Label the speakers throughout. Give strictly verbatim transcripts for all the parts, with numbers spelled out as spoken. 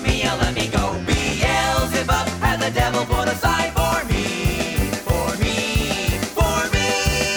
Speaker 1: mia, let me go. Beelzebub had the devil put aside for me, for me, for me.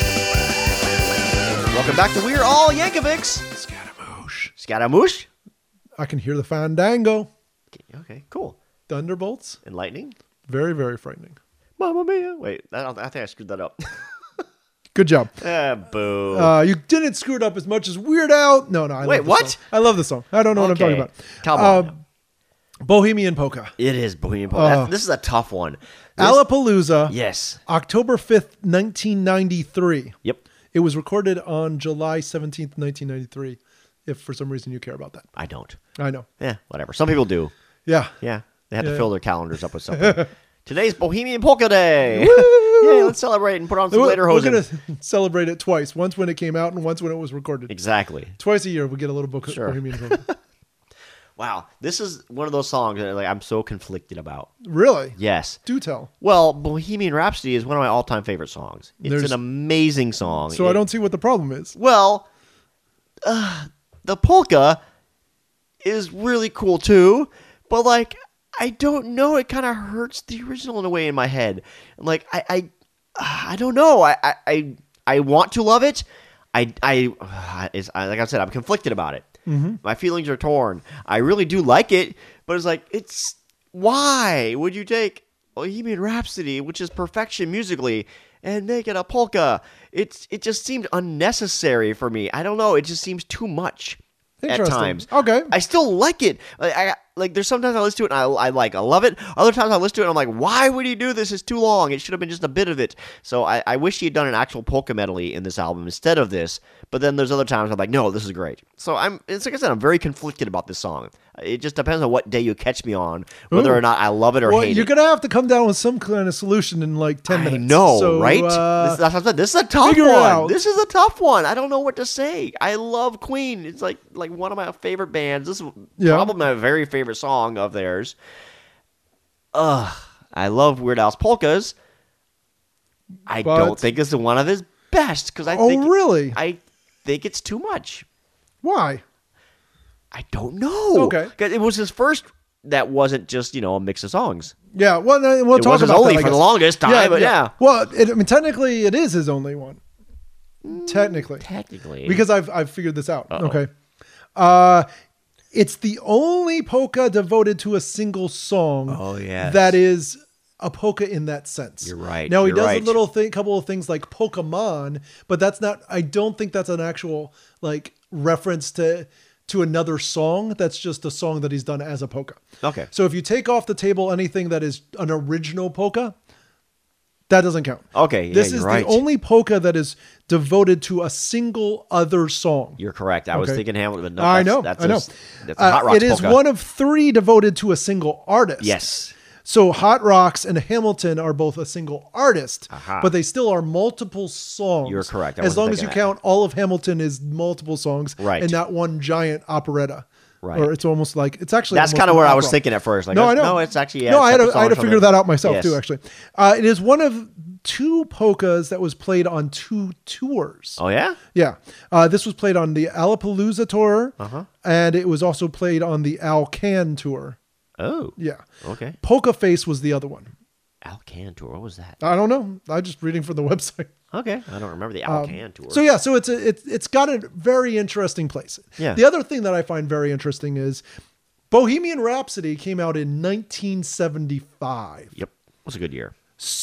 Speaker 2: Welcome back to We're All Yankovics.
Speaker 3: Scaramouche.
Speaker 2: Scaramouche.
Speaker 3: I can hear the fandango.
Speaker 2: Okay, okay, cool.
Speaker 3: Thunderbolts.
Speaker 2: And lightning.
Speaker 3: Very, very frightening.
Speaker 2: Mamma mia. Wait, I, don't, I think I screwed that up.
Speaker 3: Good job.
Speaker 2: Ah, boo.
Speaker 3: Uh, you didn't screw it up as much as Weird Al. No, no. I
Speaker 2: Wait,
Speaker 3: love the
Speaker 2: what?
Speaker 3: song. I love the song. I don't know what I'm
Speaker 2: Okay.
Speaker 3: talking about.
Speaker 2: Come on.
Speaker 3: Uh, Bohemian Polka.
Speaker 2: It is Bohemian Polka.
Speaker 3: Uh,
Speaker 2: That's- this is a tough one. This-
Speaker 3: Alapalooza.
Speaker 2: Yes.
Speaker 3: October fifth, nineteen ninety-three.
Speaker 2: Yep.
Speaker 3: It was recorded on July seventeenth, nineteen ninety-three. If for some reason you care about that.
Speaker 2: I don't.
Speaker 3: I know.
Speaker 2: Yeah, whatever. Some people do.
Speaker 3: Yeah.
Speaker 2: Yeah. They have
Speaker 3: Yeah.
Speaker 2: to fill their calendars up with something. Today's Bohemian Polka Day. Yeah, let's celebrate and put on some
Speaker 3: We're,
Speaker 2: later
Speaker 3: we're
Speaker 2: hosen.
Speaker 3: going to celebrate it twice. Once when it came out and once when it was recorded.
Speaker 2: Exactly.
Speaker 3: Twice a year we get a little book
Speaker 2: Sure.
Speaker 3: Bohemian Polka.
Speaker 2: Wow. This is one of those songs that like I'm so conflicted about.
Speaker 3: Really?
Speaker 2: Yes.
Speaker 3: Do tell.
Speaker 2: Well, Bohemian Rhapsody is one of my all-time favorite songs. It's
Speaker 3: There's-
Speaker 2: an amazing song.
Speaker 3: So
Speaker 2: It-
Speaker 3: I don't see what the problem is.
Speaker 2: Well, uh, the polka is really cool too, but like I don't know, it kind of hurts the original in a way in my head. Like I, I, I don't know. I, I, I, I want to love it. I, I, uh, it's, I, like I said, I'm conflicted about it.
Speaker 3: Mm-hmm.
Speaker 2: My feelings are torn. I really do like it, but it's like it's why would you take Bohemian Rhapsody, which is perfection musically, and make it a polka? It's it just seemed unnecessary for me. I don't know. It just seems too much at
Speaker 3: Interesting.
Speaker 2: times.
Speaker 3: Okay.
Speaker 2: I still like it. Like, I like. There's sometimes I listen to it and I, I like. I love it. Other times I listen to it and I'm like, why would he do this? It's too long. It should have been just a bit of it. So I, I wish he had done an actual polka medley in this album instead of this. But then there's other times I'm like, no, this is great. So I'm. It's like I said, I'm very conflicted about this song. It just depends on what day you catch me on, whether
Speaker 3: Ooh.
Speaker 2: or not I love it or
Speaker 3: Well,
Speaker 2: hate
Speaker 3: you're
Speaker 2: it.
Speaker 3: gonna have to come down with some kind of solution in like ten
Speaker 2: I
Speaker 3: minutes.
Speaker 2: know,
Speaker 3: So,
Speaker 2: right?
Speaker 3: uh,
Speaker 2: this, that's what I said. This is a tough
Speaker 3: figure it
Speaker 2: one.
Speaker 3: out.
Speaker 2: This is a tough one. I don't know what to say. I love Queen. It's like like one of my favorite bands. This is
Speaker 3: Yeah.
Speaker 2: probably my very favorite song of theirs. Ugh, I love Weird Al's polkas. I
Speaker 3: But-
Speaker 2: don't think this is one of his best because I
Speaker 3: Oh,
Speaker 2: think
Speaker 3: really?
Speaker 2: I think it's too much.
Speaker 3: Why?
Speaker 2: I don't know.
Speaker 3: Okay.
Speaker 2: 'Cause it was his first. That wasn't just you know a mix of songs.
Speaker 3: Yeah. Well, no, we'll
Speaker 2: It
Speaker 3: talk
Speaker 2: was his
Speaker 3: about
Speaker 2: only
Speaker 3: that, I
Speaker 2: for the
Speaker 3: guess.
Speaker 2: longest time, but yeah.
Speaker 3: Well, it, I mean, technically, it is his only one. Technically,
Speaker 2: Technically,
Speaker 3: because I've I've figured this out.
Speaker 2: Uh-oh.
Speaker 3: Okay. Uh, it's the only polka devoted to a single song.
Speaker 2: Oh, yes.
Speaker 3: That is a polka in that sense.
Speaker 2: You're right,
Speaker 3: Now he
Speaker 2: you're
Speaker 3: does
Speaker 2: right.
Speaker 3: a little thing, couple of things like Pokemon, but that's not. I don't think that's an actual like reference to to another song. That's just a song that he's done as a polka.
Speaker 2: Okay.
Speaker 3: So if you take off the table anything that is an original polka, that doesn't count.
Speaker 2: Okay, yeah,
Speaker 3: this
Speaker 2: you're
Speaker 3: is
Speaker 2: right.
Speaker 3: the only polka that is devoted to a single other song.
Speaker 2: You're correct. I was
Speaker 3: Okay.
Speaker 2: thinking Hamilton, but no,
Speaker 3: I
Speaker 2: that's,
Speaker 3: know.
Speaker 2: That's
Speaker 3: I know.
Speaker 2: A, that's a
Speaker 3: Uh,
Speaker 2: Hot Rocks
Speaker 3: it is
Speaker 2: polka.
Speaker 3: one of three devoted to a single artist.
Speaker 2: Yes.
Speaker 3: So Hot Rocks and Hamilton are both a single artist,
Speaker 2: Aha.
Speaker 3: but they still are multiple songs.
Speaker 2: You're correct. I
Speaker 3: as
Speaker 2: wasn't
Speaker 3: long as you
Speaker 2: thinking that.
Speaker 3: count all of Hamilton is multiple songs,
Speaker 2: Right.
Speaker 3: and not one giant operetta.
Speaker 2: Right.
Speaker 3: Or it's almost like it's actually
Speaker 2: That's
Speaker 3: almost
Speaker 2: kind of
Speaker 3: an
Speaker 2: where I
Speaker 3: opera.
Speaker 2: was thinking at first. Like,
Speaker 3: no,
Speaker 2: that's-
Speaker 3: I know.
Speaker 2: No, it's actually yeah,
Speaker 3: no. I had
Speaker 2: separate
Speaker 3: to, I had to
Speaker 2: songs from
Speaker 3: figure
Speaker 2: the-
Speaker 3: that out myself
Speaker 2: Yes.
Speaker 3: too. Actually, uh, it is one of two polkas that was played on two tours.
Speaker 2: Oh yeah.
Speaker 3: Yeah, uh, this was played on the Alapalooza tour,
Speaker 2: Uh-huh.
Speaker 3: and it was also played on the Al Can tour.
Speaker 2: Oh.
Speaker 3: Yeah,
Speaker 2: Okay.
Speaker 3: Polka Face was the other one.
Speaker 2: Alcan tour. What was that?
Speaker 3: I don't know. I'm just reading from the website.
Speaker 2: Okay. I don't remember the Alcan tour.
Speaker 3: Um, So yeah, so it's a, it's it's got a very interesting place.
Speaker 2: Yeah.
Speaker 3: The other thing that I find very interesting is Bohemian Rhapsody came out in nineteen seventy-five.
Speaker 2: Yep. It was a good year.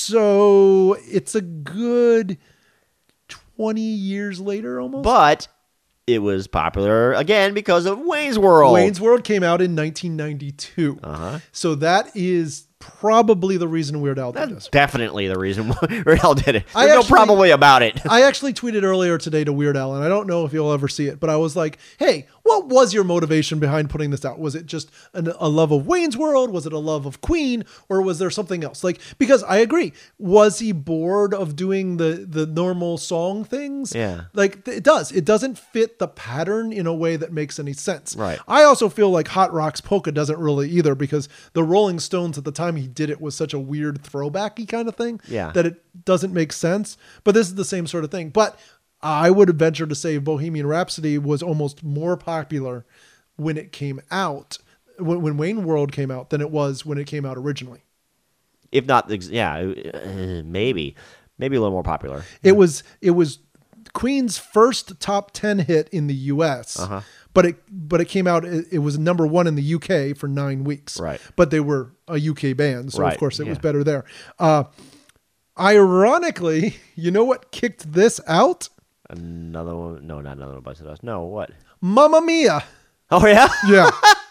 Speaker 3: So it's a good twenty years later almost.
Speaker 2: But it was popular again because of Wayne's World.
Speaker 3: Wayne's World came out in nineteen ninety-two.
Speaker 2: Uh-huh.
Speaker 3: So that is probably the reason Weird Al did
Speaker 2: That's
Speaker 3: this.
Speaker 2: definitely the reason why Weird Al did it.
Speaker 3: I
Speaker 2: There's no
Speaker 3: actually-
Speaker 2: probably about it.
Speaker 3: I actually tweeted earlier today to Weird Al, and I don't know if you'll ever see it, but I was like, hey, what was your motivation behind putting this out? Was it just an, a love of Wayne's World? Was it a love of Queen? Or was there something else? Like, because I agree. Was he bored of doing the, the normal song things?
Speaker 2: Yeah.
Speaker 3: Like, it does. It doesn't fit the pattern in a way that makes any sense.
Speaker 2: Right.
Speaker 3: I also feel like Hot Rocks Polka doesn't really either, because the Rolling Stones at the time he did it was such a weird throwbacky kind of thing
Speaker 2: Yeah.
Speaker 3: that it doesn't make sense. But this is the same sort of thing. But I would venture to say Bohemian Rhapsody was almost more popular when it came out when, when Wayne World came out than it was when it came out originally.
Speaker 2: If not, ex- yeah, uh, maybe, maybe a little more popular.
Speaker 3: It was it was Queen's first top ten hit in the U S,
Speaker 2: Uh-huh.
Speaker 3: but it but it came out. It, it was number one in the U K for nine weeks.
Speaker 2: Right.
Speaker 3: But they were a U K band, so
Speaker 2: Right,
Speaker 3: of course it was
Speaker 2: yeah.
Speaker 3: better there. Uh, ironically, you know what kicked this out?
Speaker 2: Another one? No, not another one bites the dust. No, what?
Speaker 3: Mamma Mia.
Speaker 2: Oh yeah,
Speaker 3: Yeah.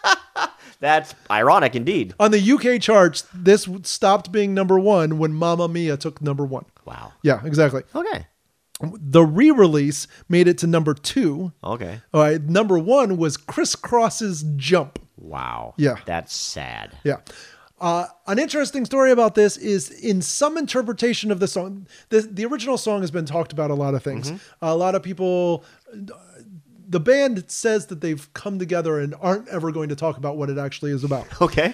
Speaker 2: that's ironic indeed.
Speaker 3: On the U K charts, this stopped being number one when Mamma Mia took number one.
Speaker 2: Wow.
Speaker 3: Yeah, exactly.
Speaker 2: Okay.
Speaker 3: The re-release made it to number two.
Speaker 2: Okay.
Speaker 3: All right, number one was Criss Cross's Jump.
Speaker 2: Wow.
Speaker 3: Yeah.
Speaker 2: That's sad.
Speaker 3: Yeah. Uh, an interesting story about this is in some interpretation of the song, the, the original song has been talked about a lot of things. A lot of people, the band says that they've come together and aren't ever going to talk about what it actually is about.
Speaker 2: Okay.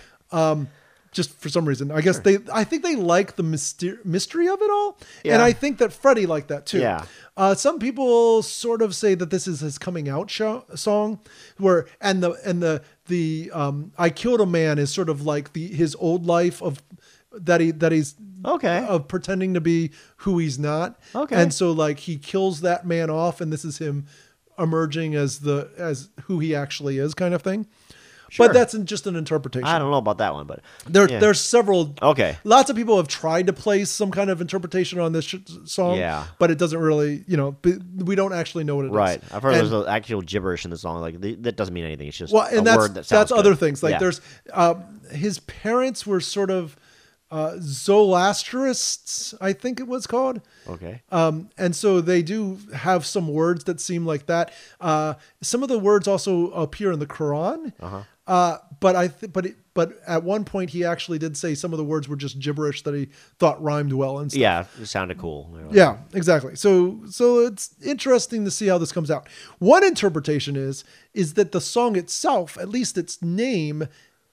Speaker 3: Just for some reason. I guess they, I think they like the myster- mystery of it all.
Speaker 2: Yeah.
Speaker 3: And I think that Freddie liked that too.
Speaker 2: Yeah.
Speaker 3: Uh, some people sort of say that this is his coming out show, song where, and the, and the, the, um, I Killed a Man is sort of like the, his old life of that he, that he's
Speaker 2: Okay.
Speaker 3: of pretending to be who he's not.
Speaker 2: Okay.
Speaker 3: And so like he kills that man off and this is him emerging as the, as who he actually is kind of thing.
Speaker 2: Sure.
Speaker 3: But that's just an interpretation.
Speaker 2: I don't know about that one, but
Speaker 3: There,
Speaker 2: yeah.
Speaker 3: there's several.
Speaker 2: Okay.
Speaker 3: Lots of people have tried to place some kind of interpretation on this sh- song.
Speaker 2: Yeah.
Speaker 3: But it doesn't really, you know, b- we don't actually know what it is.
Speaker 2: right. I've heard
Speaker 3: And-
Speaker 2: there's actual gibberish in the song. Like th- that doesn't mean anything. It's just
Speaker 3: well,
Speaker 2: a
Speaker 3: and that's
Speaker 2: word that sounds
Speaker 3: that's other
Speaker 2: good.
Speaker 3: things. Like
Speaker 2: Yeah.
Speaker 3: there's um, his parents were sort of uh, Zoroastrists, I think it was called.
Speaker 2: Okay.
Speaker 3: Um, and so they do have some words that seem like that. Uh, some of the words also appear in the Quran.
Speaker 2: Uh-huh.
Speaker 3: Uh, but I, th- but it, but at one point he actually did say some of the words were just gibberish that he thought rhymed well and stuff.
Speaker 2: Yeah, it sounded cool.
Speaker 3: Yeah, exactly. So, so it's interesting to see how this comes out. One interpretation is, is that the song itself, at least its name,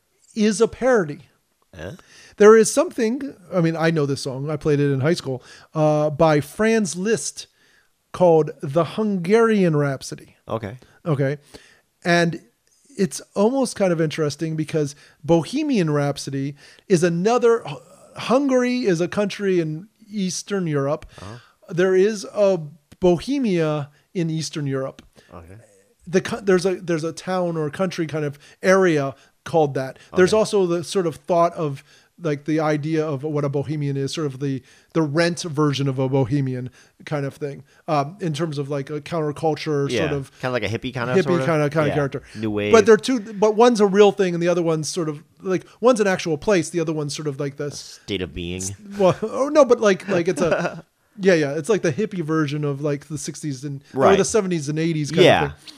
Speaker 3: is a parody.
Speaker 2: Huh?
Speaker 3: There is something, I mean, I know this song, I played it in high school, uh, by Franz Liszt called The Hungarian Rhapsody.
Speaker 2: Okay.
Speaker 3: Okay. And it's almost kind of interesting because Bohemian Rhapsody is another, Hungary is a country in Eastern Europe.
Speaker 2: Uh-huh.
Speaker 3: There is a Bohemia in Eastern Europe.
Speaker 2: Okay.
Speaker 3: The co- there's a there's a town or country kind of area called that. There's
Speaker 2: Okay.
Speaker 3: also the sort of thought of like the idea of what a bohemian is, sort of the the Rent version of a bohemian kind of thing, um, in terms of like a counterculture
Speaker 2: Yeah.
Speaker 3: sort of
Speaker 2: kind of like a hippie kind of
Speaker 3: hippie kind of kind
Speaker 2: yeah.
Speaker 3: of character.
Speaker 2: New wave.
Speaker 3: But they're two. But one's a real thing, and the other one's sort of like one's an actual place. The other one's sort of like this.
Speaker 2: state of being.
Speaker 3: Well, oh no, but like like it's a yeah yeah. It's like the hippie version of like the sixties and or
Speaker 2: Right.
Speaker 3: the seventies and eighties kind
Speaker 2: Yeah.
Speaker 3: of thing.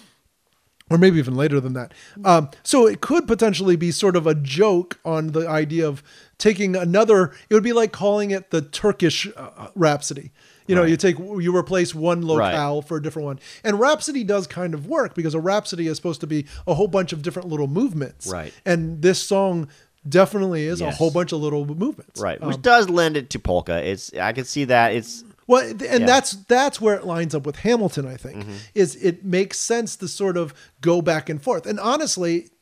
Speaker 3: Or maybe even later than that. Um, so it could potentially be sort of a joke on the idea of taking another. It would be like calling it the Turkish uh, Rhapsody. You know,
Speaker 2: Right.
Speaker 3: you take you replace one locale for a different one. And Rhapsody does kind of work because a Rhapsody is supposed to be a whole bunch of different little movements.
Speaker 2: Right.
Speaker 3: And this song definitely is a
Speaker 2: Yes.
Speaker 3: whole bunch of little movements.
Speaker 2: Right.
Speaker 3: Um,
Speaker 2: Which does lend it to polka. It's I can see that. It's
Speaker 3: Well, and
Speaker 2: Yeah.
Speaker 3: that's that's where it lines up with Hamilton, I think.
Speaker 2: Mm-hmm.
Speaker 3: Is it makes sense to sort of go back and forth. And honestly,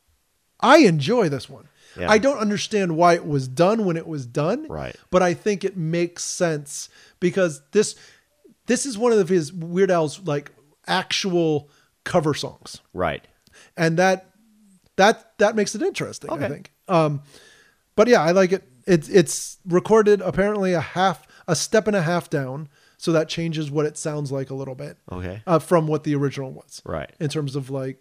Speaker 3: I enjoy this one.
Speaker 2: Yeah.
Speaker 3: I don't understand why it was done when it was done.
Speaker 2: Right.
Speaker 3: But I think it makes sense because this this is one of his Weird Al's like actual cover songs.
Speaker 2: right.
Speaker 3: And that that that makes it interesting, I
Speaker 2: Okay.
Speaker 3: think. Um but yeah, I like it. It's it's recorded apparently a half a step and a half down, so that changes what it sounds like a little bit
Speaker 2: Okay.
Speaker 3: uh, from what the original was.
Speaker 2: Right.
Speaker 3: In terms of like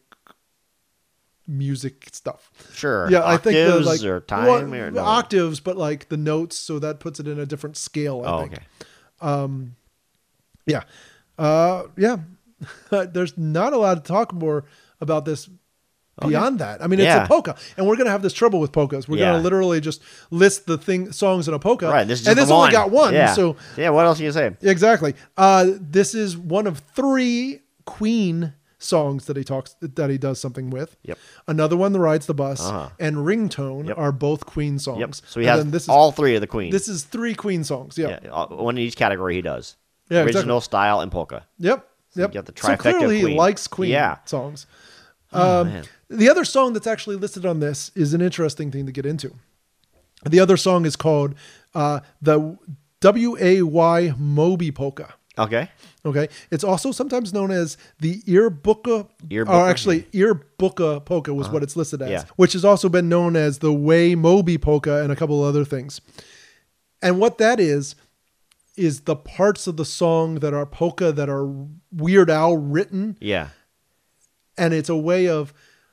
Speaker 3: music stuff.
Speaker 2: Sure.
Speaker 3: Yeah, I think the
Speaker 2: Octaves
Speaker 3: like
Speaker 2: or time
Speaker 3: well,
Speaker 2: or no?
Speaker 3: octaves, but like the notes, so that puts it in a different scale, I
Speaker 2: Oh,
Speaker 3: think.
Speaker 2: okay.
Speaker 3: Yeah. Uh yeah. There's not a lot to talk more about this beyond that. I mean, it's
Speaker 2: Yeah.
Speaker 3: a polka, and we're gonna have this trouble with polkas. We're
Speaker 2: Yeah.
Speaker 3: gonna literally just list the thing songs in a polka.
Speaker 2: Right. This is
Speaker 3: and
Speaker 2: just
Speaker 3: this
Speaker 2: the
Speaker 3: only
Speaker 2: one.
Speaker 3: got one.
Speaker 2: Yeah.
Speaker 3: So
Speaker 2: yeah. What else can you say?
Speaker 3: exactly. Uh this is one of three Queen songs that he talks that he does something with.
Speaker 2: Yep.
Speaker 3: Another one, The Rides the Bus,
Speaker 2: Uh-huh.
Speaker 3: and Ringtone
Speaker 2: Yep.
Speaker 3: are both Queen songs.
Speaker 2: Yep. So he
Speaker 3: And
Speaker 2: has
Speaker 3: then this is
Speaker 2: all three of the Queen.
Speaker 3: this is three Queen songs. Yeah.
Speaker 2: yeah. uh, One in each category he does.
Speaker 3: Yeah,
Speaker 2: Original,
Speaker 3: exactly.
Speaker 2: style, and polka.
Speaker 3: Yep.
Speaker 2: you
Speaker 3: Yep.
Speaker 2: got the
Speaker 3: so
Speaker 2: trifecta of
Speaker 3: clearly he
Speaker 2: Queen.
Speaker 3: likes Queen
Speaker 2: Yeah.
Speaker 3: songs.
Speaker 2: Oh,
Speaker 3: Um,
Speaker 2: man.
Speaker 3: the other song that's actually listed on this is an interesting thing to get into. The other song is called uh, the W A Y Moby Polka.
Speaker 2: Okay.
Speaker 3: Okay. It's also sometimes known as the Earbuka,
Speaker 2: Earbuka,
Speaker 3: or actually Earbuka Polka was what it's listed as,
Speaker 2: Yeah.
Speaker 3: which has also been known as the Way Moby Polka and a couple of other things. And what that is, is the parts of the song that are polka that are Weird Al written.
Speaker 2: Yeah.
Speaker 3: And it's a way of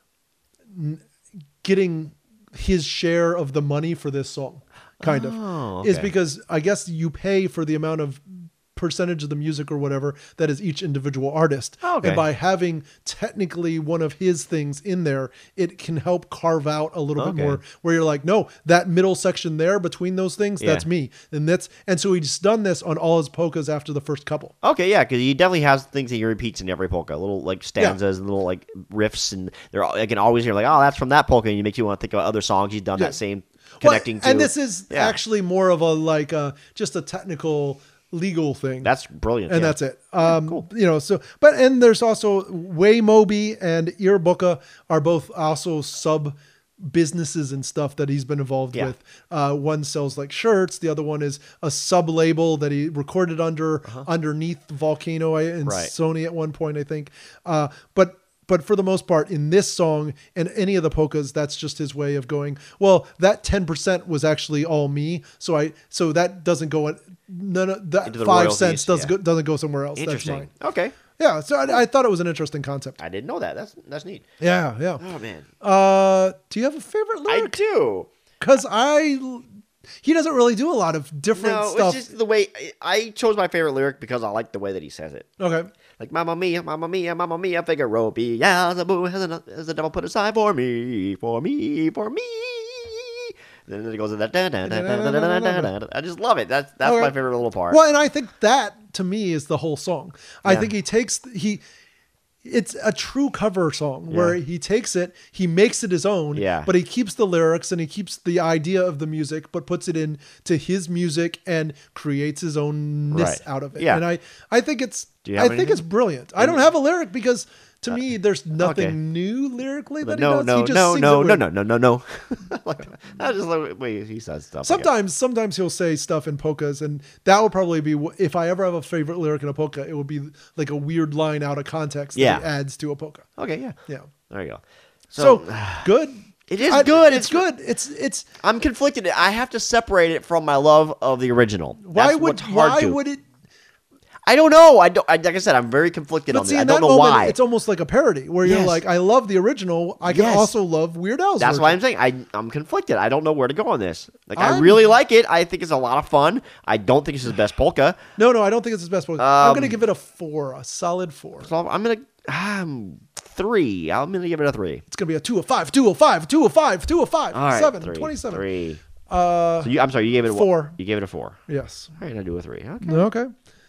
Speaker 3: n- getting his share of the money for this song, kind
Speaker 2: Oh,
Speaker 3: of. Is
Speaker 2: okay.
Speaker 3: because I guess you pay for the amount of percentage of the music or whatever that is each individual artist.
Speaker 2: Oh, okay.
Speaker 3: And by having technically one of his things in there, it can help carve out a little
Speaker 2: Okay.
Speaker 3: bit more where you're like, no, that middle section there between those things,
Speaker 2: Yeah.
Speaker 3: that's me. And that's, and so he's done this on all his polkas after the first couple.
Speaker 2: Okay, yeah, because he definitely has things that he repeats in every polka, little like stanzas and little like riffs, and they're all, I can always hear like, oh, that's from that polka, and you make you want to think about other songs he's done
Speaker 3: Yeah.
Speaker 2: that same
Speaker 3: Well,
Speaker 2: connecting to.
Speaker 3: and this is
Speaker 2: Yeah.
Speaker 3: actually more of a, like a, just a technical legal thing.
Speaker 2: That's brilliant,
Speaker 3: And
Speaker 2: yeah.
Speaker 3: that's it. Um,
Speaker 2: cool.
Speaker 3: You know, so, but, and there's also Way Moby and Earbuka are both also sub businesses and stuff that he's been involved
Speaker 2: Yeah.
Speaker 3: with. Uh, one sells like shirts. The other one is a sub label that he recorded under underneath Volcano and
Speaker 2: Uh-huh. Right.
Speaker 3: Sony at one point, I think. Uh, but but for the most part, in this song and any of the polkas, that's just his way of going, well, that ten percent was actually all me. So I so that doesn't go in, none of that
Speaker 2: Into the
Speaker 3: five
Speaker 2: royalties,
Speaker 3: cents doesn't
Speaker 2: yeah.
Speaker 3: go, doesn't go somewhere else. That's
Speaker 2: Interesting.
Speaker 3: mine.
Speaker 2: Okay,
Speaker 3: Yeah. So I, I thought it was an interesting concept.
Speaker 2: I didn't know that. That's that's neat.
Speaker 3: Yeah. Yeah.
Speaker 2: Oh man,
Speaker 3: Uh, do you have a favorite
Speaker 2: I
Speaker 3: lyric?
Speaker 2: do.
Speaker 3: Because I, he doesn't really do a lot of different
Speaker 2: No,
Speaker 3: stuff.
Speaker 2: it's just the way I, I chose my favorite lyric because I like the way that he says it.
Speaker 3: Okay.
Speaker 2: Like Mamma Mia, Mamma Mia, Mamma Mia, Figaro, Beelzebub has, a, has the devil put aside for me, for me, for me. Then it goes to that. Da, da, da, da, da, da, da, da, da. I just love it. That's that's
Speaker 3: Okay.
Speaker 2: my favorite little part.
Speaker 3: Well, and I think that to me is the whole song. I
Speaker 2: Yeah.
Speaker 3: think he takes he. It's a true cover song where
Speaker 2: Yeah.
Speaker 3: he takes it, he makes it his own,
Speaker 2: Yeah.
Speaker 3: but he keeps the lyrics and he keeps the idea of the music, but puts it in to his music and creates his own ness
Speaker 2: Right.
Speaker 3: out of it.
Speaker 2: Yeah.
Speaker 3: And I, I think it's,
Speaker 2: Do you
Speaker 3: I
Speaker 2: have
Speaker 3: think
Speaker 2: anything?
Speaker 3: it's brilliant. I don't have a lyric because to me, there's nothing
Speaker 2: okay.
Speaker 3: new lyrically that
Speaker 2: But no,
Speaker 3: he does.
Speaker 2: no,
Speaker 3: he just
Speaker 2: no,
Speaker 3: sings
Speaker 2: no,
Speaker 3: it
Speaker 2: no,
Speaker 3: weird.
Speaker 2: no, no, no, no. Like, I just like the way he says stuff. I guess.
Speaker 3: Sometimes, sometimes he'll say stuff in polkas, and that would probably be wh- if I ever have a favorite lyric in a polka, it would be like a weird line out of context
Speaker 2: Yeah.
Speaker 3: that he adds to a polka.
Speaker 2: Okay, yeah,
Speaker 3: Yeah.
Speaker 2: there you go.
Speaker 3: So, good.
Speaker 2: It is
Speaker 3: I-
Speaker 2: good.
Speaker 3: It's,
Speaker 2: It's-
Speaker 3: good. It's it's
Speaker 2: I'm conflicted. I have to separate it from my love of the original.
Speaker 3: why
Speaker 2: That's
Speaker 3: would
Speaker 2: what's hard
Speaker 3: why
Speaker 2: to.
Speaker 3: would it?
Speaker 2: I don't know. I don't. I, like I said, I'm very conflicted
Speaker 3: But
Speaker 2: on
Speaker 3: see,
Speaker 2: this. I
Speaker 3: in
Speaker 2: don't
Speaker 3: that
Speaker 2: know
Speaker 3: moment,
Speaker 2: why.
Speaker 3: it's almost like a parody where you're
Speaker 2: Yes.
Speaker 3: like, I love the original. I can
Speaker 2: Yes.
Speaker 3: also love Weird Al's.
Speaker 2: That's
Speaker 3: version.
Speaker 2: why I'm saying I, I'm conflicted. I don't know where to go on this. Like I
Speaker 3: I'm-
Speaker 2: really like it. I think it's a lot of fun. I don't think it's his best polka.
Speaker 3: No, no, I don't think it's his best polka. I'm
Speaker 2: Um,
Speaker 3: gonna give it a four, a solid four.
Speaker 2: So I'm gonna um three. I'm gonna give it a three.
Speaker 3: It's gonna be a two of five, two of five, two of five, two of five,
Speaker 2: All right,
Speaker 3: seven,
Speaker 2: three,
Speaker 3: twenty-seven.
Speaker 2: Three.
Speaker 3: Uh,
Speaker 2: So you, I'm sorry. You gave it a
Speaker 3: four.
Speaker 2: You gave it a four.
Speaker 3: yes.
Speaker 2: All right, I do a three. Okay.
Speaker 3: Okay.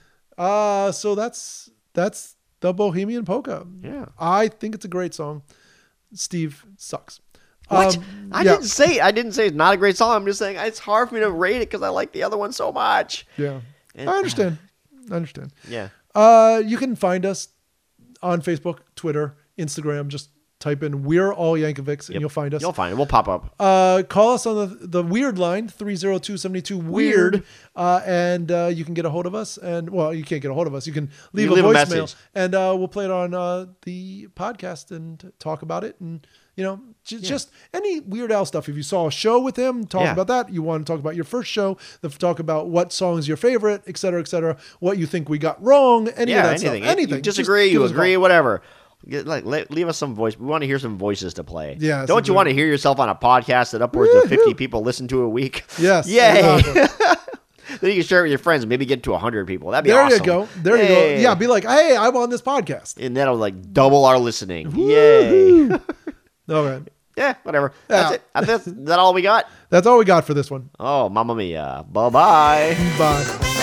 Speaker 3: Uh, so that's that's the Bohemian Polka.
Speaker 2: Yeah.
Speaker 3: I think it's a great song. Steve sucks.
Speaker 2: What?
Speaker 3: Um,
Speaker 2: I
Speaker 3: yeah,
Speaker 2: didn't say I didn't say it's not a great song. I'm just saying it's hard for me to rate it because I like the other one so much.
Speaker 3: Yeah.
Speaker 2: And-
Speaker 3: I understand. I understand.
Speaker 2: Yeah.
Speaker 3: Uh, you can find us on Facebook, Twitter, Instagram. Just type in "We're All Yankovics" and
Speaker 2: Yep.
Speaker 3: you'll find us.
Speaker 2: You'll find it. We'll pop up.
Speaker 3: Uh, call us on the the weird line three oh two, seven two weird,
Speaker 2: Weird.
Speaker 3: uh, and uh, you can get a hold of us. And well, you can't get a hold of us. You can leave,
Speaker 2: You
Speaker 3: a
Speaker 2: leave a
Speaker 3: voicemail,
Speaker 2: message.
Speaker 3: and uh, we'll play it on uh, the podcast and talk about it. And you know, j- just any Weird Al stuff. If you saw a show with him, talk
Speaker 2: Yeah.
Speaker 3: about that. You want to talk about your first show, the, talk about what song's your favorite, et cetera, et cetera. What you think we got wrong, any
Speaker 2: Yeah.
Speaker 3: of that
Speaker 2: Anything.
Speaker 3: stuff, anything.
Speaker 2: You
Speaker 3: Just
Speaker 2: disagree.
Speaker 3: give
Speaker 2: You
Speaker 3: us a
Speaker 2: agree.
Speaker 3: call.
Speaker 2: Whatever. Get, like, le- leave us some voice. We want to hear some voices to play.
Speaker 3: Yes,
Speaker 2: Don't you
Speaker 3: exactly.
Speaker 2: want to hear yourself on a podcast that upwards of fifty people listen to a week?
Speaker 3: Yes,
Speaker 2: Yay.
Speaker 3: exactly.
Speaker 2: Then you can share it with your friends and maybe get to one hundred people. That'd be
Speaker 3: There
Speaker 2: awesome.
Speaker 3: you go. There you
Speaker 2: Yay.
Speaker 3: go. Yeah, be like, hey, I'm on this podcast.
Speaker 2: And that'll like double our listening. Yay.
Speaker 3: All right.
Speaker 2: Yeah, whatever. That's
Speaker 3: Yeah.
Speaker 2: it. That's, is that all we got?
Speaker 3: That's all we got for this one.
Speaker 2: Oh, mamma mia. Bye-bye.
Speaker 3: Bye.